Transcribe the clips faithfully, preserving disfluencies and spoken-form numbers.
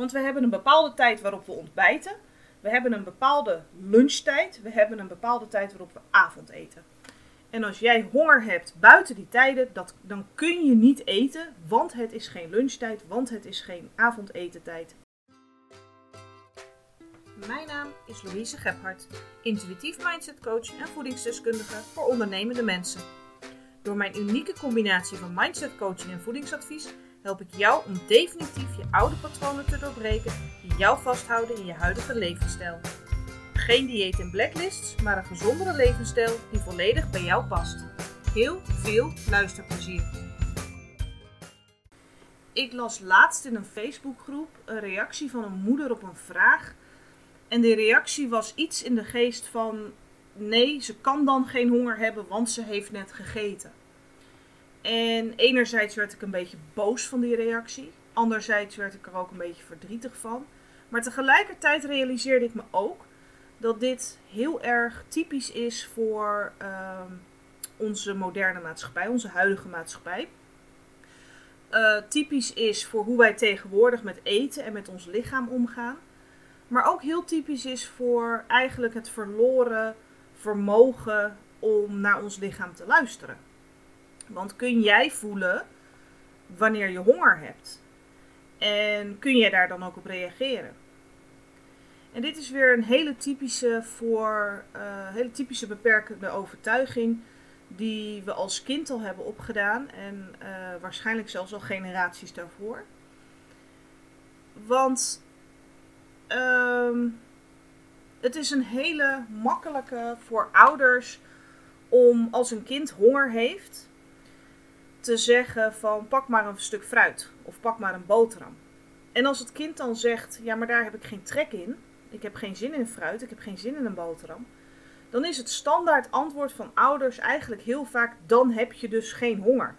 Want we hebben een bepaalde tijd waarop we ontbijten. We hebben een bepaalde lunchtijd. We hebben een bepaalde tijd waarop we avondeten. En als jij honger hebt buiten die tijden, dat, dan kun je niet eten, want het is geen lunchtijd, want het is geen avondetentijd. Mijn naam is Louise Gebhardt, intuïtief mindset coach en voedingsdeskundige voor ondernemende mensen. Door mijn unieke combinatie van mindset coaching en voedingsadvies help ik jou om definitief je oude patronen te doorbreken die jou vasthouden in je huidige levensstijl. Geen dieet en blacklists, maar een gezondere levensstijl die volledig bij jou past. Heel veel luisterplezier. Ik las laatst in een Facebookgroep een reactie van een moeder op een vraag. En die reactie was iets in de geest van: nee, ze kan dan geen honger hebben, want ze heeft net gegeten. En enerzijds werd ik een beetje boos van die reactie. Anderzijds werd ik er ook een beetje verdrietig van. Maar tegelijkertijd realiseerde ik me ook dat dit heel erg typisch is voor uh, onze moderne maatschappij, onze huidige maatschappij. Uh, typisch is voor hoe wij tegenwoordig met eten en met ons lichaam omgaan. Maar ook heel typisch is voor eigenlijk het verloren vermogen om naar ons lichaam te luisteren. Want kun jij voelen wanneer je honger hebt? En kun jij daar dan ook op reageren? En dit is weer een hele typische, voor, uh, hele typische beperkende overtuiging die we als kind al hebben opgedaan. En uh, waarschijnlijk zelfs al generaties daarvoor. Want um, het is een hele makkelijke voor ouders om als een kind honger heeft te zeggen van pak maar een stuk fruit of pak maar een boterham. En als het kind dan zegt, ja maar daar heb ik geen trek in, ik heb geen zin in fruit, ik heb geen zin in een boterham, dan is het standaard antwoord van ouders eigenlijk heel vaak, dan heb je dus geen honger.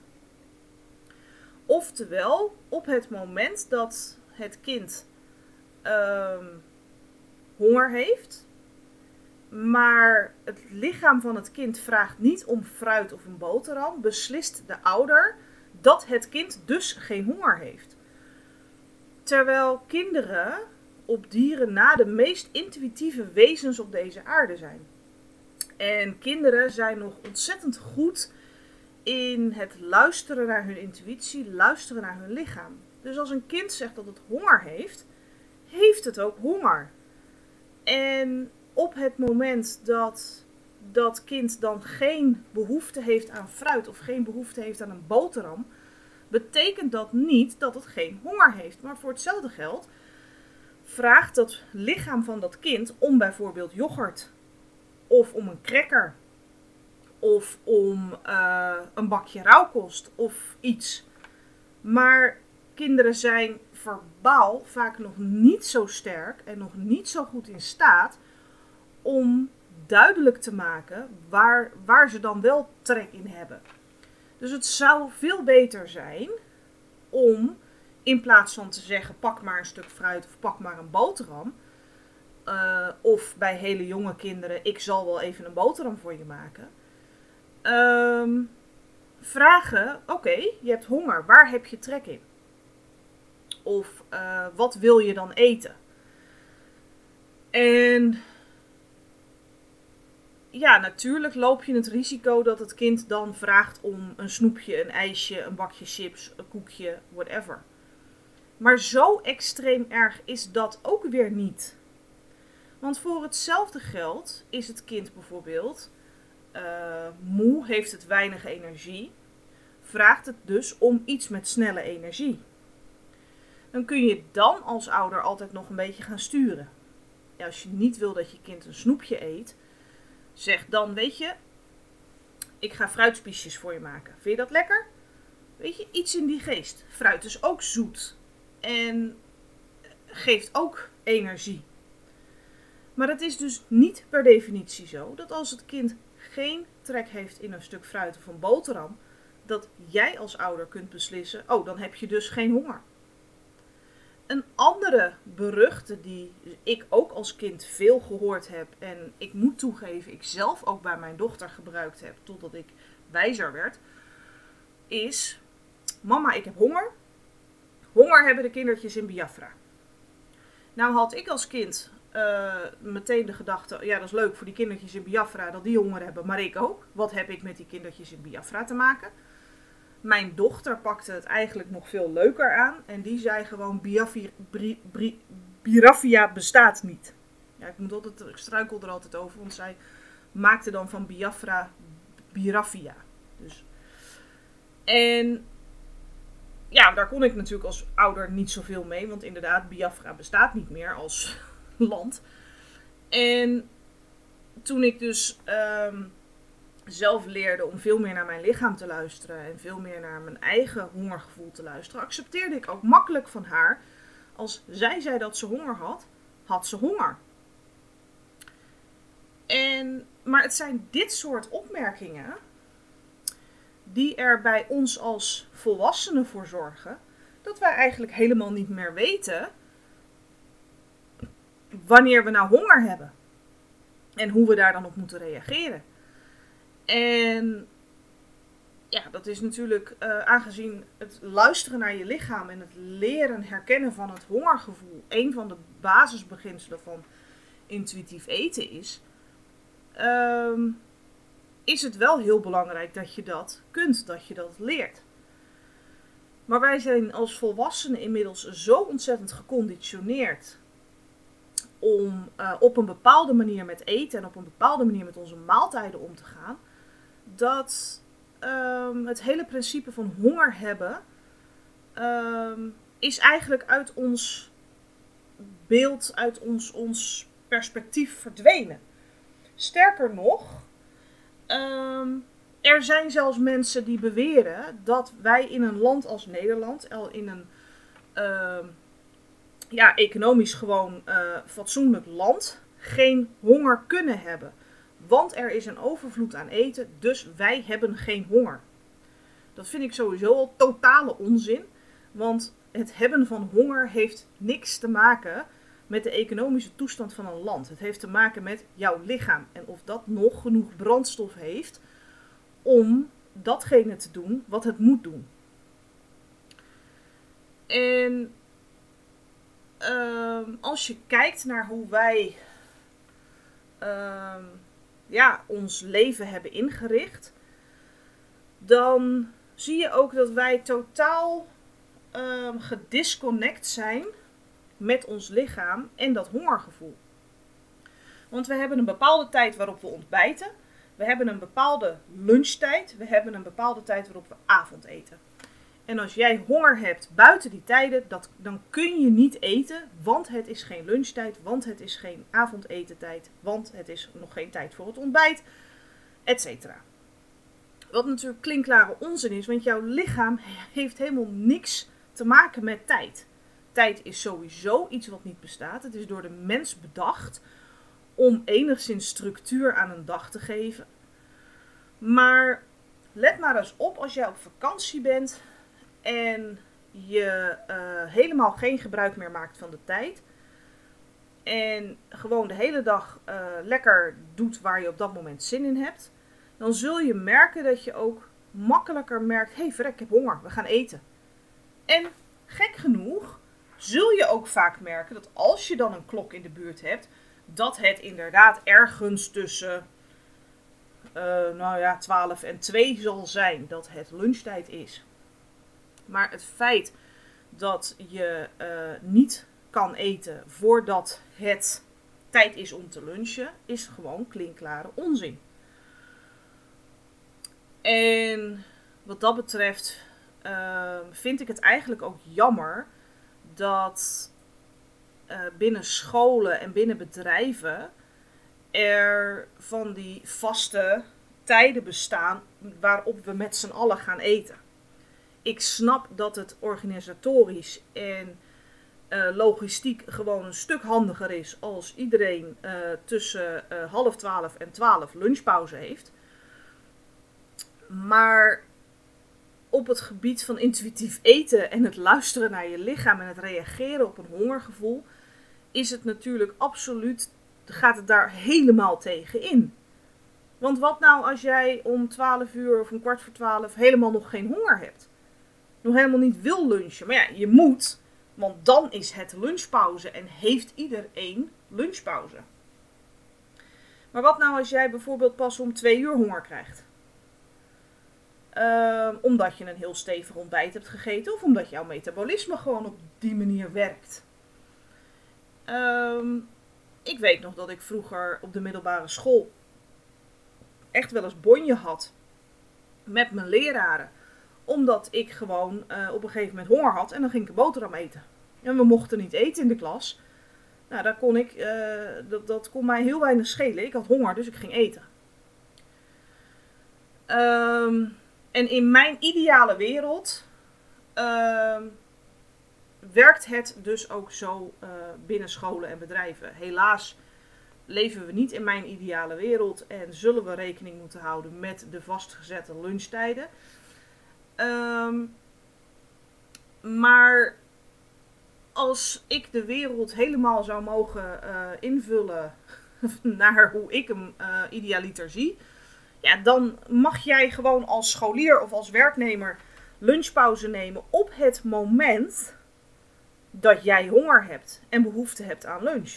Oftewel, op het moment dat het kind um, honger heeft, maar het lichaam van het kind vraagt niet om fruit of een boterham, beslist de ouder dat het kind dus geen honger heeft. Terwijl kinderen op dieren na de meest intuïtieve wezens op deze aarde zijn. En kinderen zijn nog ontzettend goed in het luisteren naar hun intuïtie, luisteren naar hun lichaam. Dus als een kind zegt dat het honger heeft, heeft het ook honger. En op het moment dat dat kind dan geen behoefte heeft aan fruit of geen behoefte heeft aan een boterham, betekent dat niet dat het geen honger heeft. Maar voor hetzelfde geld vraagt dat lichaam van dat kind om bijvoorbeeld yoghurt of om een cracker of om uh, een bakje rauwkost of iets. Maar kinderen zijn verbaal vaak nog niet zo sterk en nog niet zo goed in staat om duidelijk te maken waar, waar ze dan wel trek in hebben. Dus het zou veel beter zijn om in plaats van te zeggen pak maar een stuk fruit of pak maar een boterham. Uh, of bij hele jonge kinderen, ik zal wel even een boterham voor je maken. Um, vragen, oké, okay, je hebt honger, waar heb je trek in? Of uh, wat wil je dan eten? En ja, natuurlijk loop je het risico dat het kind dan vraagt om een snoepje, een ijsje, een bakje chips, een koekje, whatever. Maar zo extreem erg is dat ook weer niet. Want voor hetzelfde geld is het kind bijvoorbeeld uh, moe, heeft het weinig energie, vraagt het dus om iets met snelle energie. Dan kun je dan als ouder altijd nog een beetje gaan sturen. Ja, als je niet wil dat je kind een snoepje eet, zeg dan, weet je, ik ga fruitspiesjes voor je maken. Vind je dat lekker? Weet je, iets in die geest. Fruit is ook zoet en geeft ook energie. Maar het is dus niet per definitie zo dat als het kind geen trek heeft in een stuk fruit of een boterham, dat jij als ouder kunt beslissen, oh, dan heb je dus geen honger. Een andere beruchte die ik ook als kind veel gehoord heb en ik moet toegeven, ik zelf ook bij mijn dochter gebruikt heb totdat ik wijzer werd, is: mama, ik heb honger. Honger hebben de kindertjes in Biafra. Nou had ik als kind uh, meteen de gedachte, ja dat is leuk voor die kindertjes in Biafra dat die honger hebben, maar ik ook. Wat heb ik met die kindertjes in Biafra te maken? Mijn dochter pakte het eigenlijk nog veel leuker aan en die zei gewoon Biafra, Bri, Bri, Biafra bestaat niet. Ja, ik, moet altijd, ik struikel er altijd over, want zij maakte dan van Biafra Biafra. Dus. En ja, daar kon ik natuurlijk als ouder niet zoveel mee, want inderdaad, Biafra bestaat niet meer als land. En toen ik dus um, zelf leerde om veel meer naar mijn lichaam te luisteren en veel meer naar mijn eigen hongergevoel te luisteren, accepteerde ik ook makkelijk van haar, als zij zei dat ze honger had, had ze honger. En, maar het zijn dit soort opmerkingen die er bij ons als volwassenen voor zorgen dat wij eigenlijk helemaal niet meer weten wanneer we nou honger hebben. En hoe we daar dan op moeten reageren. En ja, dat is natuurlijk uh, aangezien het luisteren naar je lichaam en het leren herkennen van het hongergevoel een van de basisbeginselen van intuïtief eten is, um, is het wel heel belangrijk dat je dat kunt, dat je dat leert. Maar wij zijn als volwassenen inmiddels zo ontzettend geconditioneerd om uh, op een bepaalde manier met eten en op een bepaalde manier met onze maaltijden om te gaan, dat um, het hele principe van honger hebben um, is eigenlijk uit ons beeld, uit ons, ons perspectief verdwenen. Sterker nog, um, er zijn zelfs mensen die beweren dat wij in een land als Nederland, in een uh, ja, economisch gewoon uh, fatsoenlijk land, geen honger kunnen hebben. Want er is een overvloed aan eten, dus wij hebben geen honger. Dat vind ik sowieso al totale onzin, want het hebben van honger heeft niks te maken met de economische toestand van een land. Het heeft te maken met jouw lichaam en of dat nog genoeg brandstof heeft om datgene te doen wat het moet doen. En uh, als je kijkt naar hoe wij uh, ja, ons leven hebben ingericht, dan zie je ook dat wij totaal uh, gedisconnect zijn met ons lichaam en dat hongergevoel. Want we hebben een bepaalde tijd waarop we ontbijten. We hebben een bepaalde lunchtijd. We hebben een bepaalde tijd waarop we avondeten. En als jij honger hebt buiten die tijden, dat, dan kun je niet eten. Want het is geen lunchtijd. Want het is geen avondetentijd. Want het is nog geen tijd voor het ontbijt. Etcetera. Wat natuurlijk klinkklare onzin is. Want jouw lichaam heeft helemaal niks te maken met tijd. Tijd is sowieso iets wat niet bestaat. Het is door de mens bedacht om enigszins structuur aan een dag te geven. Maar let maar eens op als jij op vakantie bent en je uh, helemaal geen gebruik meer maakt van de tijd. En gewoon de hele dag uh, lekker doet waar je op dat moment zin in hebt. Dan zul je merken dat je ook makkelijker merkt, hé hey, verrek, ik heb honger, we gaan eten. En gek genoeg zul je ook vaak merken dat als je dan een klok in de buurt hebt, dat het inderdaad ergens tussen uh, nou ja, twaalf en twee zal zijn dat het lunchtijd is. Maar het feit dat je uh, niet kan eten voordat het tijd is om te lunchen, is gewoon klinkklare onzin. En wat dat betreft uh, vind ik het eigenlijk ook jammer dat uh, binnen scholen en binnen bedrijven er van die vaste tijden bestaan waarop we met z'n allen gaan eten. Ik snap dat het organisatorisch en uh, logistiek gewoon een stuk handiger is als iedereen uh, tussen uh, half twaalf en twaalf lunchpauze heeft. Maar op het gebied van intuïtief eten en het luisteren naar je lichaam en het reageren op een hongergevoel, is het natuurlijk absoluut, gaat het daar helemaal tegen in. Want wat nou als jij om twaalf uur of een kwart voor twaalf helemaal nog geen honger hebt? Nog helemaal niet wil lunchen. Maar ja, je moet, Want dan is het lunchpauze en heeft iedereen lunchpauze. Maar wat nou als jij bijvoorbeeld pas om twee uur honger krijgt? Uh, omdat je een heel stevig ontbijt hebt gegeten of omdat jouw metabolisme gewoon op die manier werkt. Um, ik weet nog dat ik vroeger op de middelbare school echt wel eens bonje had met mijn leraren. Omdat ik gewoon uh, op een gegeven moment honger had en dan ging ik een boterham eten. En we mochten niet eten in de klas. Nou, daar kon ik, uh, dat, dat kon mij heel weinig schelen. Ik had honger, dus ik ging eten. Um, en in mijn ideale wereld uh, werkt het dus ook zo uh, binnen scholen en bedrijven. Helaas leven we niet in mijn ideale wereld en zullen we rekening moeten houden met de vastgezette lunchtijden. Um, maar als ik de wereld helemaal zou mogen uh, invullen naar hoe ik hem uh, idealiter zie, ja, dan mag jij gewoon als scholier of als werknemer lunchpauze nemen op het moment dat jij honger hebt en behoefte hebt aan lunch.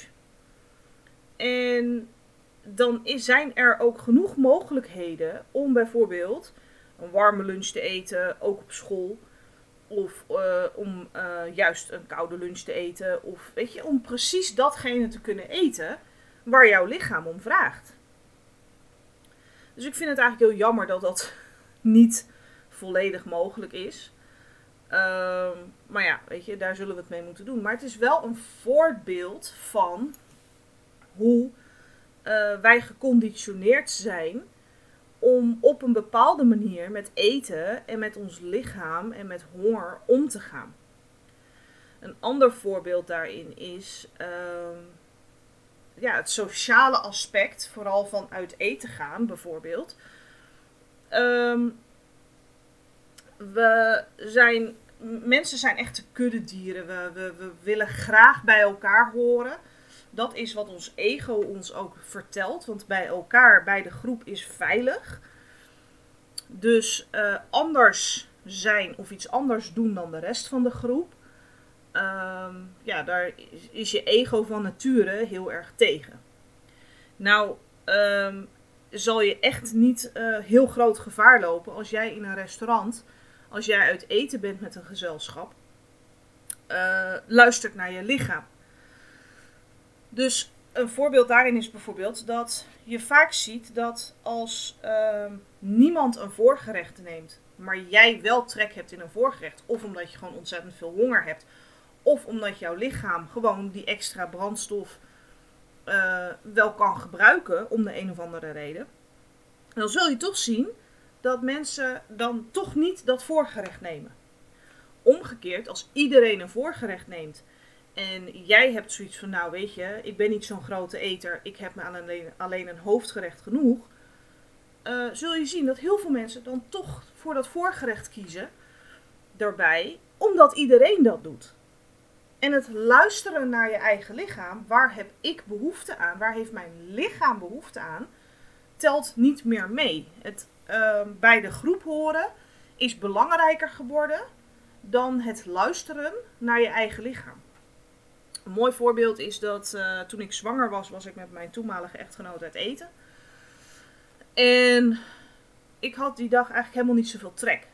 En dan is, zijn er ook genoeg mogelijkheden om bijvoorbeeld een warme lunch te eten, ook op school. Of uh, om uh, juist een koude lunch te eten. Of weet je, om precies datgene te kunnen eten waar jouw lichaam om vraagt. Dus ik vind het eigenlijk heel jammer dat dat niet volledig mogelijk is. Uh, maar ja, weet je, daar zullen we het mee moeten doen. Maar het is wel een voorbeeld van hoe uh, wij geconditioneerd zijn om op een bepaalde manier met eten en met ons lichaam en met honger om te gaan. Een ander voorbeeld daarin is uh, ja, het sociale aspect, vooral van uit eten gaan bijvoorbeeld. Um, we zijn, mensen zijn echte kuddedieren. We, we, we willen graag bij elkaar horen. Dat is wat ons ego ons ook vertelt. Want bij elkaar, bij de groep is veilig. Dus uh, anders zijn of iets anders doen dan de rest van de groep. Uh, ja, daar is, is je ego van nature heel erg tegen. Nou, uh, zal je echt niet uh, heel groot gevaar lopen als jij in een restaurant, als jij uit eten bent met een gezelschap, uh, luistert naar je lichaam. Dus een voorbeeld daarin is bijvoorbeeld dat je vaak ziet dat als uh, niemand een voorgerecht neemt, maar jij wel trek hebt in een voorgerecht, of omdat je gewoon ontzettend veel honger hebt, of omdat jouw lichaam gewoon die extra brandstof uh, wel kan gebruiken om de een of andere reden, dan zul je toch zien dat mensen dan toch niet dat voorgerecht nemen. Omgekeerd, als iedereen een voorgerecht neemt en jij hebt zoiets van, nou weet je, ik ben niet zo'n grote eter, ik heb me alleen, alleen een hoofdgerecht genoeg, uh, zul je zien dat heel veel mensen dan toch voor dat voorgerecht kiezen daarbij, omdat iedereen dat doet. En het luisteren naar je eigen lichaam, waar heb ik behoefte aan, waar heeft mijn lichaam behoefte aan, telt niet meer mee. Het uh, bij de groep horen is belangrijker geworden dan het luisteren naar je eigen lichaam. Een mooi voorbeeld is dat uh, toen ik zwanger was, was ik met mijn toenmalige echtgenoot uit eten. En ik had die dag eigenlijk helemaal niet zoveel trek.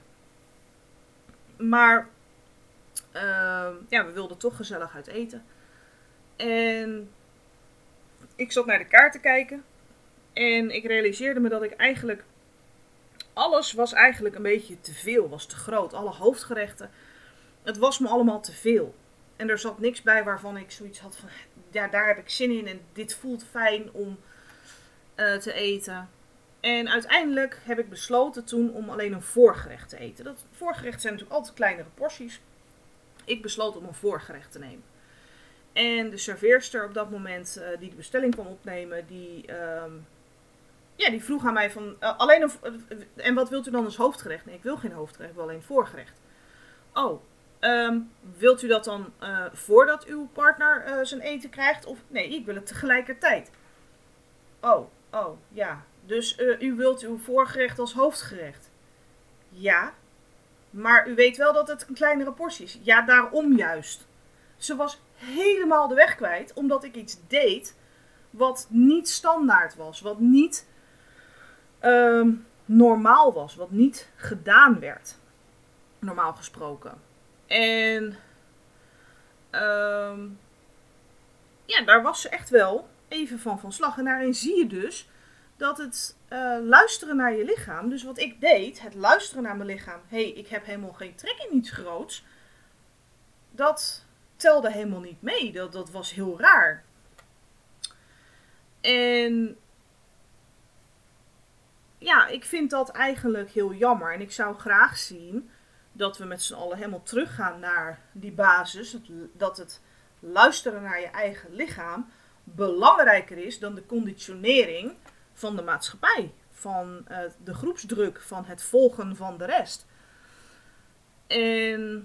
Maar uh, ja, we wilden toch gezellig uit eten. En ik zat naar de kaart te kijken. En ik realiseerde me dat ik eigenlijk, alles was eigenlijk een beetje te veel, was te groot. Alle hoofdgerechten, het was me allemaal te veel. En er zat niks bij waarvan ik zoiets had van, ja, daar heb ik zin in en dit voelt fijn om uh, te eten. En uiteindelijk heb ik besloten toen om alleen een voorgerecht te eten. Dat voorgerecht zijn natuurlijk altijd kleinere porties. Ik besloot om een voorgerecht te nemen. En de serveerster op dat moment uh, die de bestelling kwam opnemen, die, uh, ja, die vroeg aan mij van, uh, alleen een, uh, en wat wilt u dan als hoofdgerecht? Nee, ik wil geen hoofdgerecht, ik wil alleen voorgerecht. Oh, um, wilt u dat dan uh, voordat uw partner uh, zijn eten krijgt? Of nee, ik wil het tegelijkertijd. Oh, oh, ja. Dus uh, u wilt uw voorgerecht als hoofdgerecht? Ja, maar u weet wel dat het een kleinere portie is. Ja, daarom juist. Ze was helemaal de weg kwijt, omdat ik iets deed wat niet standaard was. Wat niet um, normaal was. Wat niet gedaan werd. Normaal gesproken. En um, ja, daar was ze echt wel even van van slag. En daarin zie je dus dat het uh, luisteren naar je lichaam. Dus wat ik deed, het luisteren naar mijn lichaam. Hé, hey, ik heb helemaal geen trek in iets groots. Dat telde helemaal niet mee. Dat, dat was heel raar. En ja, ik vind dat eigenlijk heel jammer. En ik zou graag zien dat we met z'n allen helemaal teruggaan naar die basis. Het, dat het luisteren naar je eigen lichaam belangrijker is dan de conditionering van de maatschappij. Van uh, de groepsdruk, van het volgen van de rest. En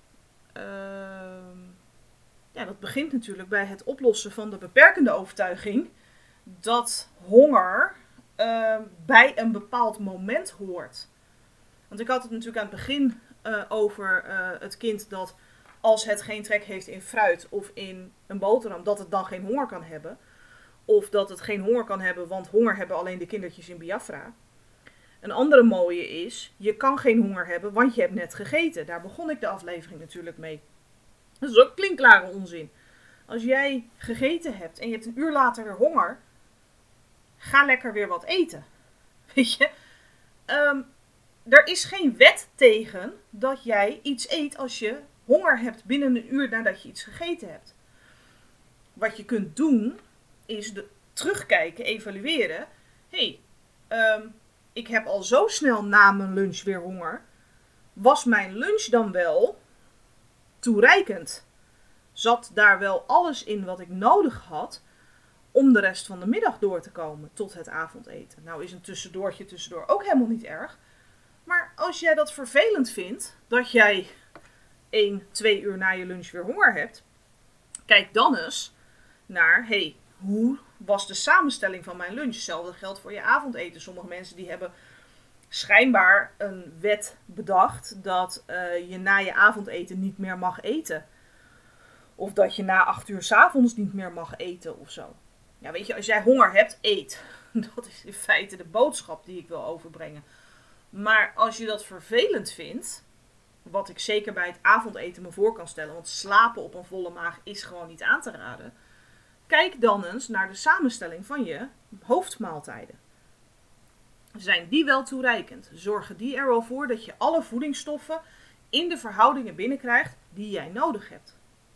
uh, ja, dat begint natuurlijk bij het oplossen van de beperkende overtuiging dat honger uh, bij een bepaald moment hoort. Want ik had het natuurlijk aan het begin uh, over uh, het kind dat als het geen trek heeft in fruit of in een boterham, dat het dan geen honger kan hebben. Of dat het geen honger kan hebben, want honger hebben alleen de kindertjes in Biafra. Een andere mooie is, je kan geen honger hebben, want je hebt net gegeten. Daar begon ik de aflevering natuurlijk mee. Dat is ook klinkklare onzin. Als jij gegeten hebt en je hebt een uur later weer honger, ga lekker weer wat eten. Weet je? Um, er is geen wet tegen dat jij iets eet als je honger hebt binnen een uur nadat je iets gegeten hebt. Wat je kunt doen, is de, terugkijken, evalueren. Hé, hey, um, ik heb al zo snel na mijn lunch weer honger. Was mijn lunch dan wel toereikend? Zat daar wel alles in wat ik nodig had om de rest van de middag door te komen tot het avondeten? Nou is een tussendoortje tussendoor ook helemaal niet erg. Maar als jij dat vervelend vindt, dat jij één, twee uur na je lunch weer honger hebt, kijk dan eens naar, hé, hey, hoe was de samenstelling van mijn lunch? Hetzelfde geldt voor je avondeten. Sommige mensen die hebben schijnbaar een wet bedacht dat uh, je na je avondeten niet meer mag eten. Of dat je na acht uur 's avonds niet meer mag eten of zo. Ja, weet je, als jij honger hebt, eet. Dat is in feite de boodschap die ik wil overbrengen. Maar als je dat vervelend vindt, wat ik zeker bij het avondeten me voor kan stellen, want slapen op een volle maag is gewoon niet aan te raden. Kijk dan eens naar de samenstelling van je hoofdmaaltijden. Zijn die wel toereikend? Zorgen die er wel voor dat je alle voedingsstoffen in de verhoudingen binnenkrijgt die jij nodig hebt?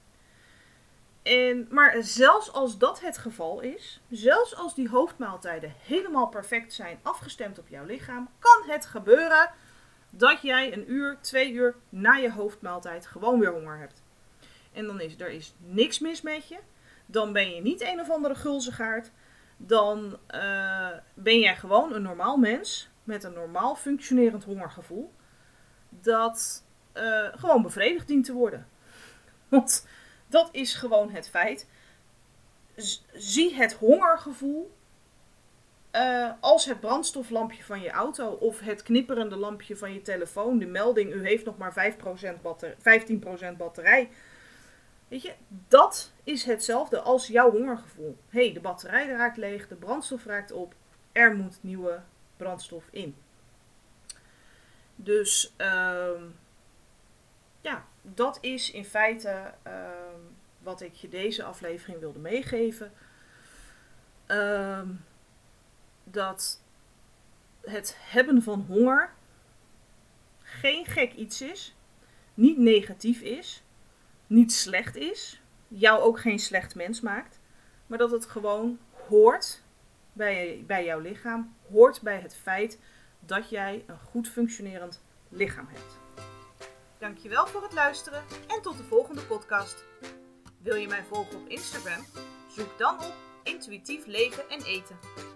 En, maar zelfs als dat het geval is, zelfs als die hoofdmaaltijden helemaal perfect zijn afgestemd op jouw lichaam, kan het gebeuren dat jij een uur, twee uur na je hoofdmaaltijd gewoon weer honger hebt. En dan is er is niks mis met je. Dan ben je niet een of andere gulzigaard. Dan uh, ben jij gewoon een normaal mens met een normaal functionerend hongergevoel. Dat uh, gewoon bevredigd dient te worden. Want dat is gewoon het feit. Z- zie het hongergevoel uh, als het brandstoflampje van je auto of het knipperende lampje van je telefoon. De melding, u heeft nog maar vijf procent batter- vijftien procent batterij. Weet je, dat is hetzelfde als jouw hongergevoel. Hé, hey, de batterij raakt leeg, de brandstof raakt op, er moet nieuwe brandstof in. Dus, um, ja, dat is in feite um, wat ik je deze aflevering wilde meegeven. Um, dat het hebben van honger geen gek iets is, niet negatief is, niet slecht is, jou ook geen slecht mens maakt, maar dat het gewoon hoort bij, bij jouw lichaam, hoort bij het feit dat jij een goed functionerend lichaam hebt. Dankjewel voor het luisteren en tot de volgende podcast. Wil je mij volgen op Instagram? Zoek dan op Intuïtief Leven en Eten.